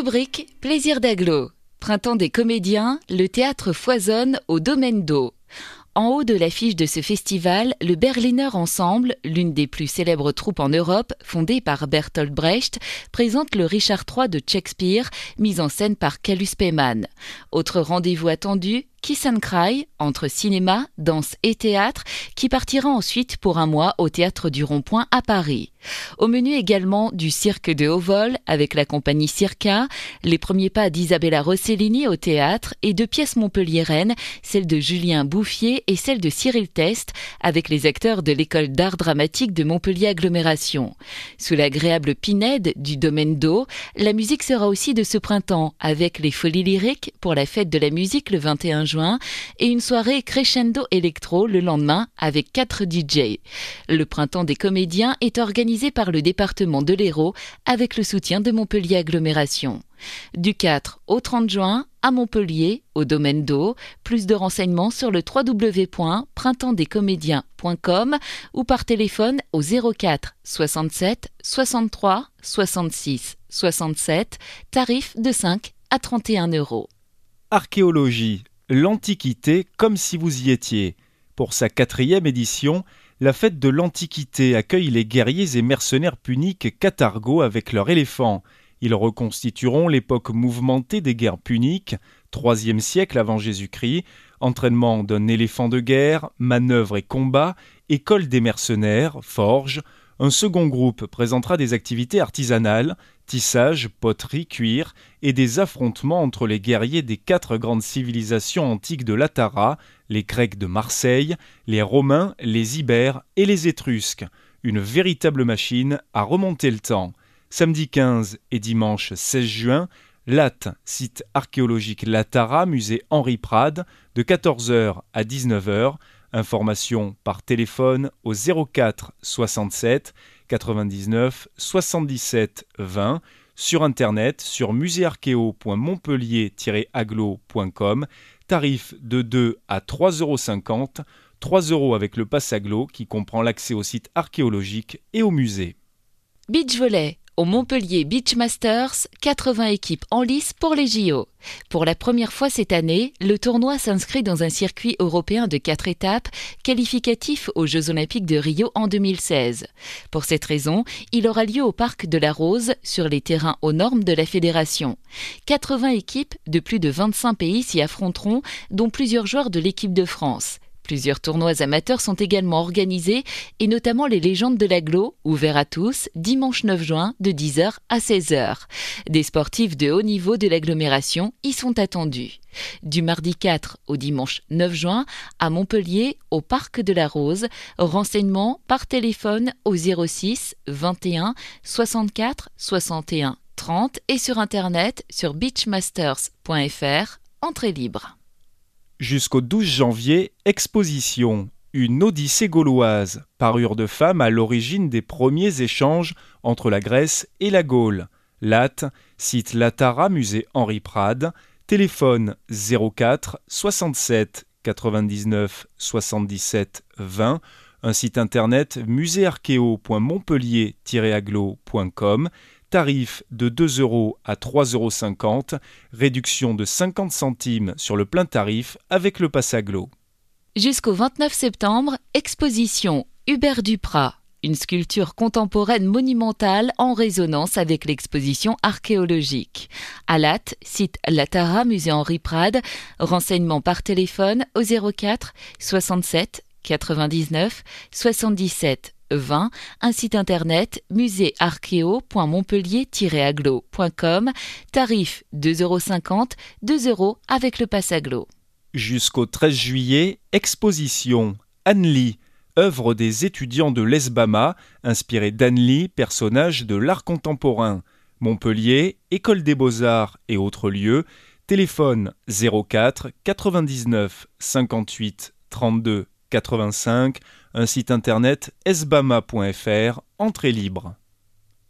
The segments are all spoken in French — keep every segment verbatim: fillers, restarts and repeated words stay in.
Rubrique Plaisir d'agglo. Printemps des comédiens, le théâtre foisonne au Domaine d'Eau. En haut de l'affiche de ce festival, le Berliner Ensemble, l'une des plus célèbres troupes en Europe, fondée par Bertolt Brecht, présente le Richard trois de Shakespeare, mis en scène par Kalus Peyman. Autre rendez-vous attendu, Kiss and Cry, entre cinéma, danse et théâtre, qui partira ensuite pour un mois au Théâtre du Rond-Point à Paris. Au menu également du cirque de haut vol avec la compagnie Circa, les premiers pas d'Isabella Rossellini au théâtre et deux pièces montpelliéraines, celle de Julien Bouffier et celle de Cyril Test, avec les acteurs de l'école d'art dramatique de Montpellier Agglomération. Sous l'agréable pinède du Domaine d'Eau, la musique sera aussi de ce printemps, avec les Folies Lyriques pour la fête de la musique le vingt et un juin et une soirée crescendo électro le lendemain avec quatre D J. Le printemps des comédiens est organisé par le département de l'Hérault avec le soutien de Montpellier Agglomération. Du quatre au trente juin, à Montpellier, au Domaine d'Eau, plus de renseignements sur le w w w point printemps des comédiens point com ou par téléphone au zéro quatre soixante-sept soixante-trois soixante-six soixante-sept, tarif de cinq à trente et un euros. Archéologie, l'Antiquité comme si vous y étiez. Pour sa quatrième édition, la fête de l'Antiquité accueille les guerriers et mercenaires puniques cathargos avec leurs éléphants. Ils reconstitueront l'époque mouvementée des guerres puniques, troisième siècle avant Jésus-Christ, entraînement d'un éléphant de guerre, manœuvres et combats, école des mercenaires, forge. Un second groupe présentera des activités artisanales, tissage, poterie, cuir, et des affrontements entre les guerriers des quatre grandes civilisations antiques de l'Atara, les Grecs de Marseille, les Romains, les Ibères et les Étrusques. Une véritable machine à remonter le temps. Samedi quinze et dimanche seize juin, Latte, site archéologique L'Atara, musée Henri Prade, de quatorze heures à dix-neuf heures. Information par téléphone au zéro quatre soixante-sept quatre-vingt-dix-neuf soixante-dix-sept vingt, sur internet sur muséarchéo point montpellier tiret agglo point com, tarif de deux à trois euros cinquante, trois euros avec le pass agglo qui comprend l'accès au site archéologique et au musée. Beach volley. Au Montpellier Beach Masters, quatre-vingts équipes en lice pour les J O. Pour la première fois cette année, le tournoi s'inscrit dans un circuit européen de quatre étapes, qualificatif aux Jeux Olympiques de Rio en deux mille seize. Pour cette raison, il aura lieu au Parc de la Rose, sur les terrains aux normes de la fédération. quatre-vingts équipes de plus de vingt-cinq pays s'y affronteront, dont plusieurs joueurs de l'équipe de France. Plusieurs tournois amateurs sont également organisés, et notamment les légendes de l'agglo, ouverts à tous, dimanche neuf juin, de dix heures à seize heures. Des sportifs de haut niveau de l'agglomération y sont attendus. Du mardi quatre au dimanche neuf juin, à Montpellier, au Parc de la Rose, renseignements par téléphone au zéro six vingt et un soixante-quatre soixante et un trente et sur internet sur beachmasters point f r, entrée libre. Jusqu'au douze janvier, exposition, une odyssée gauloise, parure de femme à l'origine des premiers échanges entre la Grèce et la Gaule. Latte, site L'Atara, musée Henri Prade, téléphone zéro quatre soixante-sept quatre-vingt-dix-neuf soixante-dix-sept vingt, un site internet muséarchéo point montpellier tiret agglo point com, tarif de deux euros à trois euros cinquante, réduction de cinquante centimes sur le plein tarif avec le pass agglo. Jusqu'au vingt-neuf septembre, exposition Hubert Duprat, une sculpture contemporaine monumentale en résonance avec l'exposition archéologique. À Latte, site L'Atara, musée Henri Prade, renseignements par téléphone au zéro quatre soixante-sept quatre-vingt-dix-neuf soixante-dix-sept vingt, un site internet muséarchéo point montpellier tiret agglo point com, tarif deux euros cinquante, deux euros avec le pass agglo. Jusqu'au treize juillet, exposition Anne-Lee, œuvre des étudiants de l'E S B A M A, inspirée d'Anne-Lee, personnage de l'art contemporain. Montpellier, École des Beaux-Arts et autres lieux, téléphone zéro quatre quatre-vingt-dix-neuf cinquante-huit trente-deux quatre-vingt-cinq, un site internet s b a m a point f r, entrée libre.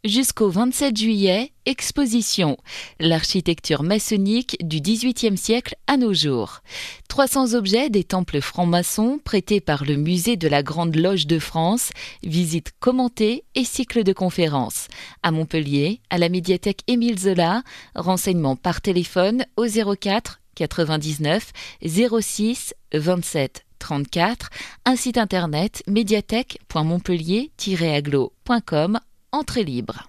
Jusqu'au vingt-sept juillet, exposition. L'architecture maçonnique du dix-huitième siècle à nos jours. trois cents objets des temples francs-maçons prêtés par le musée de la Grande Loge de France, visites commentées et cycles de conférences. À Montpellier, à la médiathèque Émile Zola, renseignements par téléphone au zéro quatre quatre-vingt-dix-neuf zéro six vingt-sept trente-quatre, un site internet médiathèque point montpellier tiret aglo point com. Entrée libre.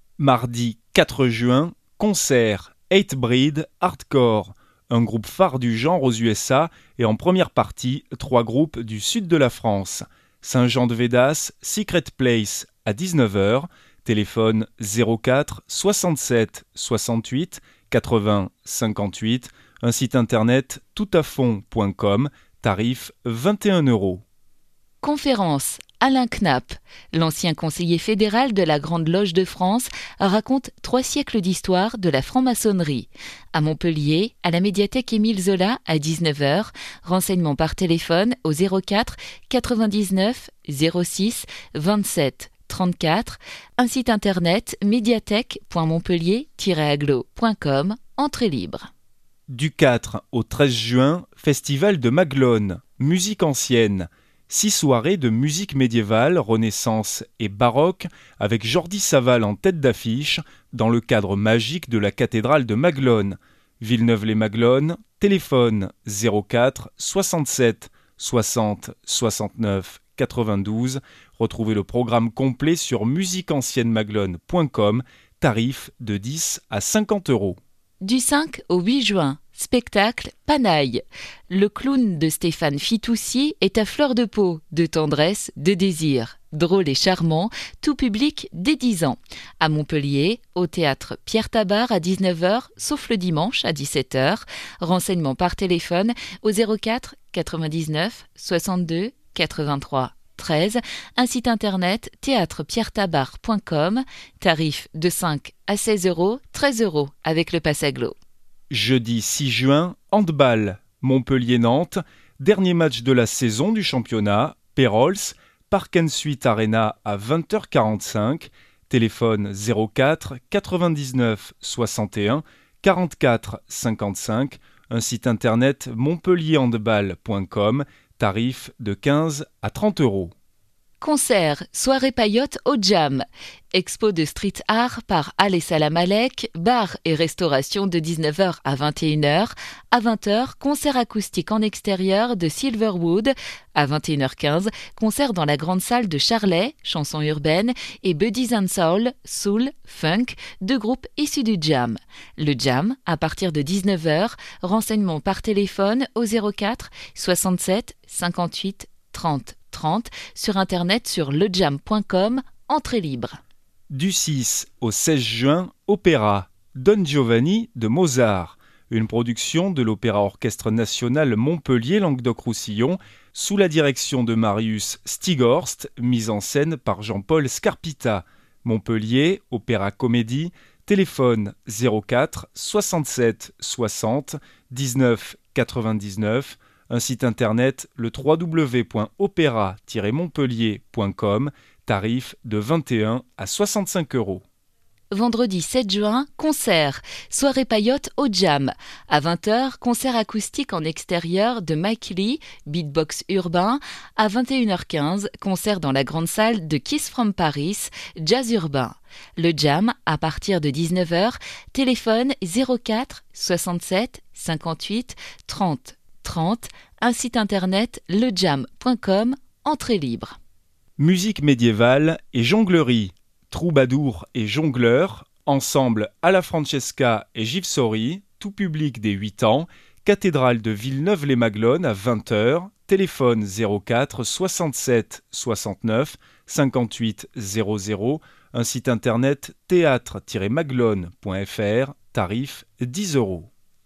Mardi quatre juin, concert Hatebreed Hardcore, un groupe phare du genre aux U S A et en première partie, trois groupes du sud de la France. Saint-Jean-de-Védas, Secret Place à dix-neuf heures, téléphone zéro quatre soixante-sept soixante-huit quatre-vingts cinquante-huit, un site internet toutafond point com, tarif vingt et un euros. Conférence. Alain Knapp, l'ancien conseiller fédéral de la Grande Loge de France, raconte trois siècles d'histoire de la franc-maçonnerie. À Montpellier, à la médiathèque Émile Zola à dix-neuf heures, renseignements par téléphone au zéro quatre quatre-vingt-dix-neuf zéro six vingt-sept trente-quatre, un site internet médiathèque point montpellier tiret aglo point com, entrée libre. Du quatre au treize juin, festival de Maglone, musique ancienne. Six soirées de musique médiévale, renaissance et baroque avec Jordi Saval en tête d'affiche dans le cadre magique de la cathédrale de Maglone. Villeneuve-les-Maglones, téléphone zéro quatre soixante-sept soixante soixante-neuf quatre-vingt-douze. Retrouvez le programme complet sur musique ancienne maglone point com, tarif de dix à cinquante euros. Du cinq au huit juin, spectacle Panaille. Le clown de Stéphane Fitoussi est à fleur de peau, de tendresse, de désir. Drôle et charmant, tout public dès dix ans. À Montpellier, au théâtre Pierre Tabart à dix-neuf heures, sauf le dimanche à dix-sept heures. Renseignements par téléphone au zéro quatre quatre-vingt-dix-neuf soixante-deux quatre-vingt-trois treize, un site internet théâtre pierre tabart point com, tarif de cinq à seize euros, treize euros avec le pass aglo. Jeudi six juin, handball, Montpellier-Nantes, dernier match de la saison du championnat, Pérols, Park and Suite Arena à vingt heures quarante-cinq, téléphone zéro quatre quatre-vingt-dix-neuf soixante et un quarante-quatre cinquante-cinq, un site internet montpellier handball point com, tarif de quinze à trente euros. Concert, soirée paillote au Jam. Expo de street art par Al et Salam Alek, bar et restauration de dix-neuf heures à vingt et une heures. À vingt heures, concert acoustique en extérieur de Silverwood. À vingt et une heures quinze, concert dans la grande salle de Charlet, chansons urbaines, et Buddies and Soul, soul, funk, deux groupes issus du Jam. Le Jam, à partir de dix-neuf heures, renseignements par téléphone au zéro quatre soixante-sept cinquante-huit trente trente, sur internet sur le jam point com, entrée libre. Du six au seize juin, opéra, Don Giovanni de Mozart, une production de l'Opéra Orchestre National Montpellier-Languedoc-Roussillon, sous la direction de Marius Stighorst, mise en scène par Jean-Paul Scarpita. Montpellier, Opéra Comédie, téléphone zéro quatre soixante-sept soixante dix-neuf quatre-vingt-dix-neuf, un site internet le w w w point opéra tiret montpellier point com, tarif de vingt et un à soixante-cinq euros. Vendredi sept juin, concert, soirée paillote au Jam. À vingt heures, concert acoustique en extérieur de Mike Lee, beatbox urbain. À vingt et une heures quinze, concert dans la grande salle de Kiss from Paris, jazz urbain. Le Jam, à partir de dix-neuf heures, téléphone zéro quatre soixante-sept cinquante-huit trente trente, un site internet le jam point com, entrée libre. Musique médiévale et jonglerie, troubadour et jongleur, ensemble à la Francesca et Givsori, tout public des huit ans, cathédrale de Villeneuve-les-Maglones à vingt heures, téléphone zéro quatre soixante-sept soixante-neuf cinquante-huit zéro zéro, un site internet théâtre tiret maglone point f r, tarif dix euros.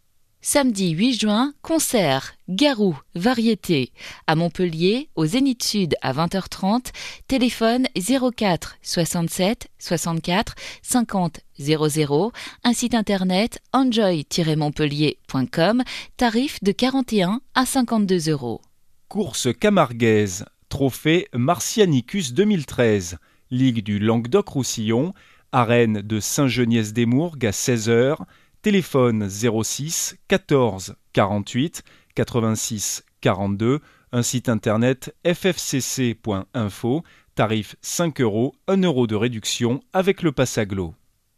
Samedi huit juin, concert, Garou, variété. À Montpellier, au Zénith Sud à vingt heures trente, téléphone zéro quatre soixante-sept soixante-quatre cinquante zéro zéro, un site internet enjoy tiret montpellier point com, tarif de quarante et un à cinquante-deux euros. Course camarguaise, trophée Marcianicus deux mille treize, Ligue du Languedoc-Roussillon, Arène de Saint-Geniès-des-Mourgues à seize heures, téléphone zéro six quatorze quarante-huit quatre-vingt-six quarante-deux, un site internet f f c c point info, tarif cinq euros, un euro de réduction avec le pass agglo.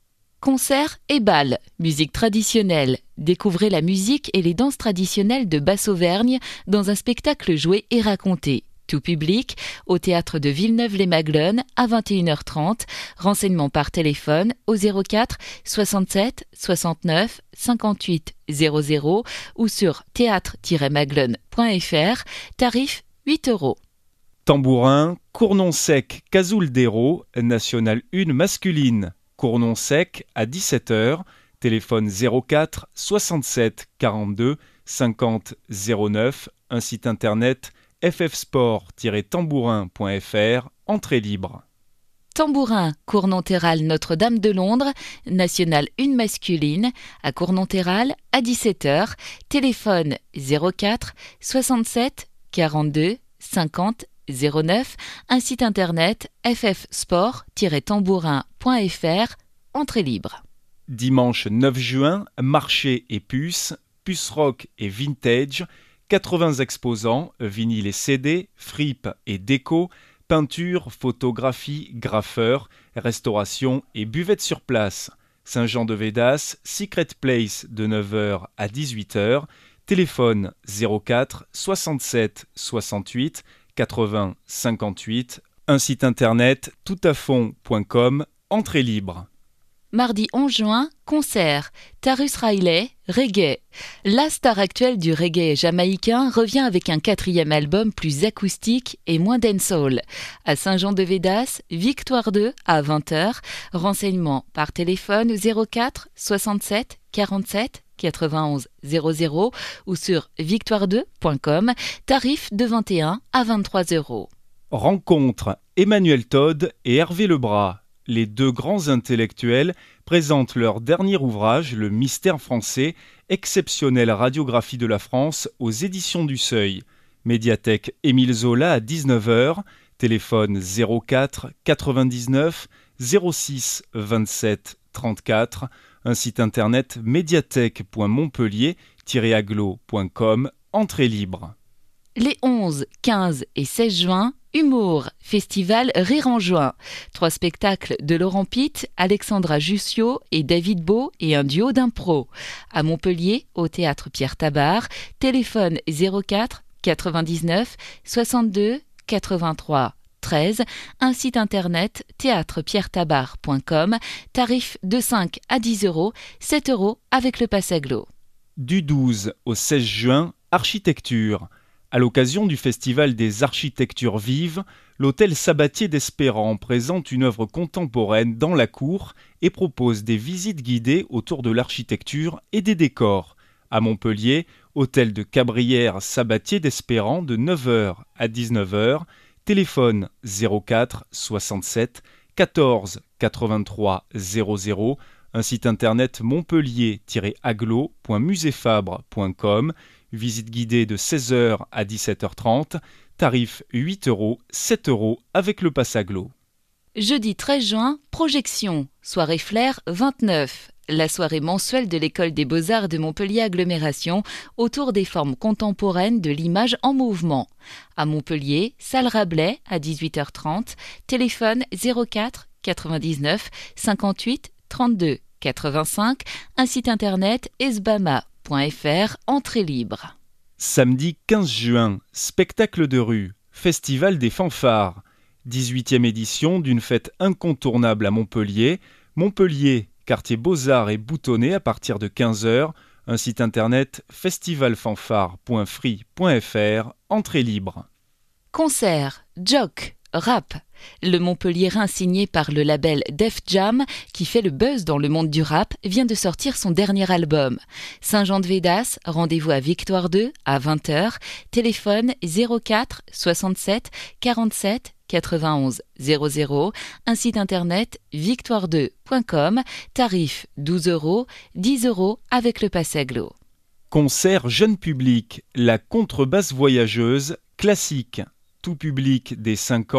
Concerts et bals, musique traditionnelle. Découvrez la musique et les danses traditionnelles de Basse-Auvergne dans un spectacle joué et raconté. Tout public, au théâtre de Villeneuve-les-Maglones à vingt et une heures trente. Renseignements par téléphone au zéro quatre soixante-sept soixante-neuf cinquante-huit zéro zéro ou sur théâtre tiret maglones point f r, tarif huit euros. Tambourin, Cournon-Sec, Cazouldéro, National un masculine. Cournon-Sec à dix-sept heures, téléphone zéro quatre soixante-sept quarante-deux cinquante zéro neuf, un site internet f f sport tiret tambourin point f r, entrée libre. Tambourin, Cournonterral Notre-Dame de Londres, National un masculine, à Cournonterral à dix-sept heures, téléphone zéro quatre soixante-sept quarante-deux cinquante zéro neuf, un site internet f f sport tiret tambourin point f r, entrée libre. Dimanche neuf juin, marché et puces, puce rock et vintage, quatre-vingts exposants, vinyle et C D, fripe et déco, peinture, photographie, graffeur, restauration et buvette sur place. Saint-Jean-de-Védas, Secret Place de neuf heures à dix-huit heures, téléphone zéro quatre soixante-sept soixante-huit quatre-vingts cinquante-huit, un site internet toutafond point com, entrée libre. Mardi onze juin, concert, Tarrus Riley, reggae. La star actuelle du reggae jamaïcain revient avec un quatrième album plus acoustique et moins dancehall. À Saint-Jean-de-Védas, Victoire deux à vingt heures, renseignements par téléphone zéro quatre soixante-sept quarante-sept quatre-vingt-onze zéro zéro ou sur victoire deux point com, tarif de vingt et un à vingt-trois euros. Rencontre Emmanuel Todd et Hervé Lebras. Les deux grands intellectuels présentent leur dernier ouvrage, Le Mystère français, exceptionnelle radiographie de la France, aux éditions du Seuil. Médiathèque Émile Zola à dix-neuf heures, téléphone zéro quatre quatre-vingt-dix-neuf zéro six vingt-sept trente-quatre, un site internet médiathèque point montpellier tiret agglo point com, entrée libre. Les onze, quinze et seize juin, Humour, festival Rire en juin. Trois spectacles de Laurent Pitt, Alexandra Jussieu et David Beau et un duo d'impro. À Montpellier, au théâtre Pierre Tabart, téléphone zéro quatre quatre-vingt-dix-neuf soixante-deux quatre-vingt-trois treize, un site internet théâtre pierre tabart point com, tarif de cinq à dix euros, sept euros avec le pass agglo. Du douze au seize juin, architecture. À l'occasion du Festival des architectures vives, l'hôtel Sabatier d'Espérant présente une œuvre contemporaine dans la cour et propose des visites guidées autour de l'architecture et des décors. À Montpellier, hôtel de Cabrières Sabatier d'Espérant de neuf heures à dix-neuf heures, téléphone zéro quatre soixante-sept quatorze quatre-vingt-trois zéro zéro, un site internet montpellier tiret agglo point muséfabre point com, visite guidée de seize heures à dix-sept heures trente, tarif huit euros, sept euros avec le pass agglo. Jeudi treize juin, projection, soirée Flair vingt-neuf. La soirée mensuelle de l'École des Beaux-Arts de Montpellier Agglomération autour des formes contemporaines de l'image en mouvement. À Montpellier, salle Rabelais à dix-huit heures trente, téléphone zéro quatre quatre-vingt-dix-neuf cinquante-huit trente-deux quatre-vingt-cinq, un site internet esbama point f r, entrée libre. Samedi quinze juin, spectacle de rue, festival des fanfares. dix-huitième édition d'une fête incontournable à Montpellier. Montpellier, quartier Beaux-Arts et Boutonné à partir de quinze heures. Un site internet festival fanfare point free point f r, entrée libre. Concert, jock, rap. Le Montpelliérain signé par le label Def Jam, qui fait le buzz dans le monde du rap, vient de sortir son dernier album. Saint-Jean-de-Védas, rendez-vous à Victoire deux à vingt heures, téléphone zéro quatre soixante-sept quarante-sept quatre-vingt-onze zéro zéro, un site internet victoire deux point com, tarif douze euros, dix euros avec le pass agglo. Concert jeune public, la contrebasse voyageuse, classique. Tout public des cinq ans,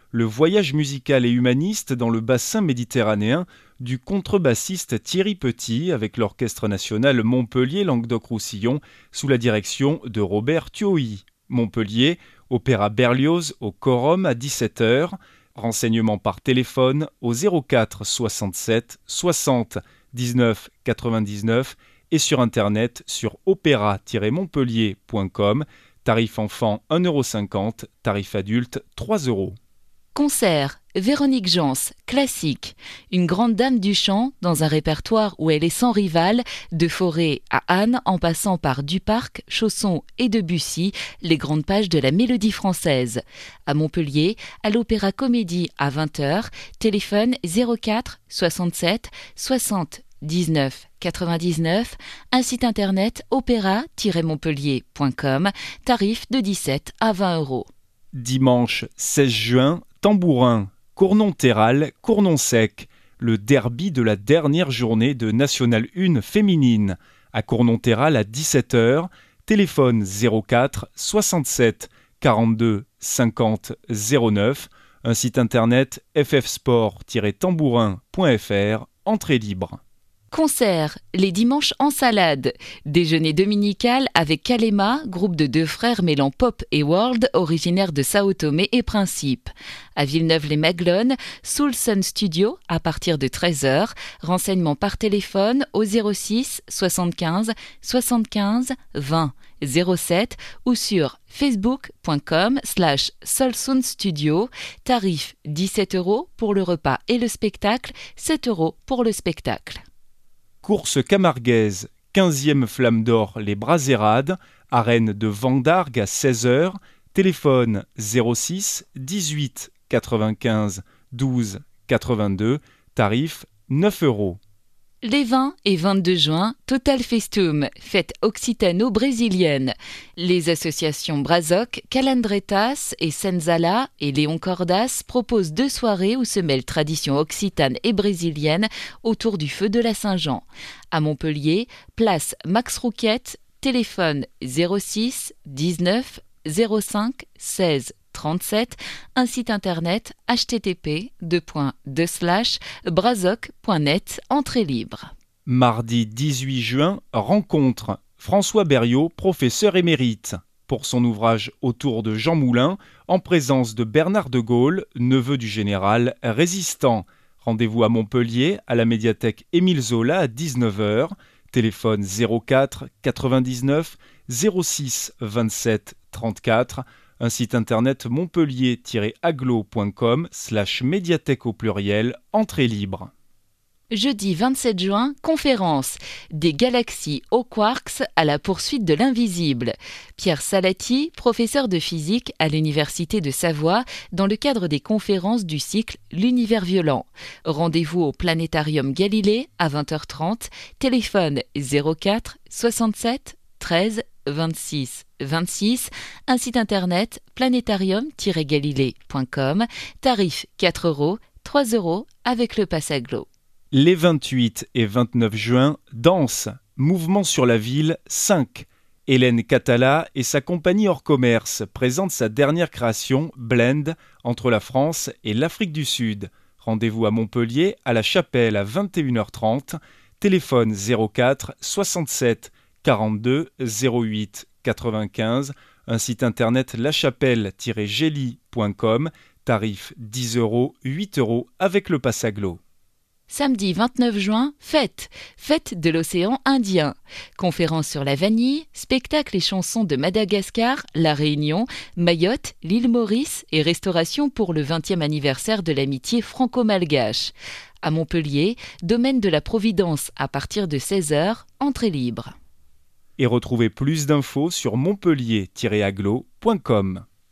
le voyage musical et humaniste dans le bassin méditerranéen du contrebassiste Thierry Petit avec l'Orchestre national Montpellier-Languedoc-Roussillon sous la direction de Robert Thioï. Montpellier, Opéra Berlioz au Quorum à dix-sept heures. Renseignements par téléphone au zéro quatre soixante-sept soixante dix-neuf quatre-vingt-dix-neuf et sur internet sur opéra tiret montpellier point com. Tarif enfant un euro cinquante, tarif adulte trois euros. Concert, Véronique Jans, classique. Une grande dame du chant dans un répertoire où elle est sans rival, de Fauré à Anne en passant par Duparc, Chausson et Debussy, les grandes pages de la mélodie française. À Montpellier, à l'Opéra Comédie à vingt heures, téléphone zéro quatre soixante-sept soixante dix-neuf quatre-vingt-dix-neuf, un site internet opéra tiret montpellier point com, tarif de dix-sept à vingt euros. Dimanche seize juin, Tambourin, Cournon-Terral, Cournon-Sec, le derby de la dernière journée de National un féminine. À Cournon-Terral à dix-sept heures, téléphone zéro quatre soixante-sept quarante-deux cinquante zéro neuf, un site internet f f sport tiret tambourin point f r, entrée libre. Concert, les dimanches en salade. Déjeuner dominical avec Kalema, groupe de deux frères mêlant pop et world, originaire de Sao Tomé et Principe. À Villeneuve-les-Maglones, Soul Sun Studio, à partir de treize heures. Renseignements par téléphone au zéro six soixante-quinze soixante-quinze vingt zéro sept ou sur facebook point com slash Soul Sun Studio. Tarif dix-sept euros pour le repas et le spectacle, sept euros pour le spectacle. Course camarguaise, quinzième Flamme d'Or Les Brasérades, arène de Vendargue à seize heures, téléphone zéro six dix-huit quatre-vingt-quinze douze quatre-vingt-deux, tarif neuf euros. Les vingt et vingt-deux juin, Total Festum, fête occitano-brésilienne. Les associations Brazoc, Calandretas et Senzala et Léon Cordas proposent deux soirées où se mêlent traditions occitanes et brésiliennes autour du feu de la Saint-Jean. À Montpellier, place Max Rouquette, téléphone zéro six dix-neuf zéro cinq seize trente-sept, un site internet h t t p deux points deux slash brazoc point net, entrée libre. Mardi dix-huit juin, rencontre François Berriot, professeur émérite, pour son ouvrage Autour de Jean Moulin, en présence de Bernard de Gaulle, neveu du général résistant. Rendez-vous à Montpellier, à la médiathèque Émile Zola à dix-neuf heures, téléphone zéro quatre quatre-vingt-dix-neuf zéro six vingt-sept trente-quatre, un site internet montpellier tiret aglo point com slash médiathèque au pluriel, entrée libre. Jeudi vingt-sept juin, conférence des galaxies aux quarks à la poursuite de l'invisible. Pierre Salati, professeur de physique à l'Université de Savoie, dans le cadre des conférences du cycle L'univers violent. Rendez-vous au Planétarium Galilée à vingt heures trente, téléphone zéro quatre soixante-sept treize vingt-six vingt-six, un site internet planétarium tiret galilée point com, tarif quatre euros, trois euros avec le pass Aglo. Les vingt-huit et vingt-neuf juin, danse, mouvement sur la ville cinq. Hélène Catala et sa compagnie hors commerce présentent sa dernière création, Blend, entre la France et l'Afrique du Sud. Rendez-vous à Montpellier, à la Chapelle à vingt et une heures trente, téléphone zéro quatre soixante-sept quarante-deux zéro huit quatre-vingt-quinze, un site internet lachapelle tiret gély point com, tarif dix euros, huit euros avec le pass Aglo. Samedi vingt-neuf juin, fête, fête de l'océan Indien. Conférence sur la vanille, spectacles et chansons de Madagascar, La Réunion, Mayotte, l'île Maurice et restauration pour le vingtième anniversaire de l'amitié franco-malgache. À Montpellier, domaine de la Providence à partir de seize heures, entrée libre. Et retrouvez plus d'infos sur montpellier tiret aglo point com.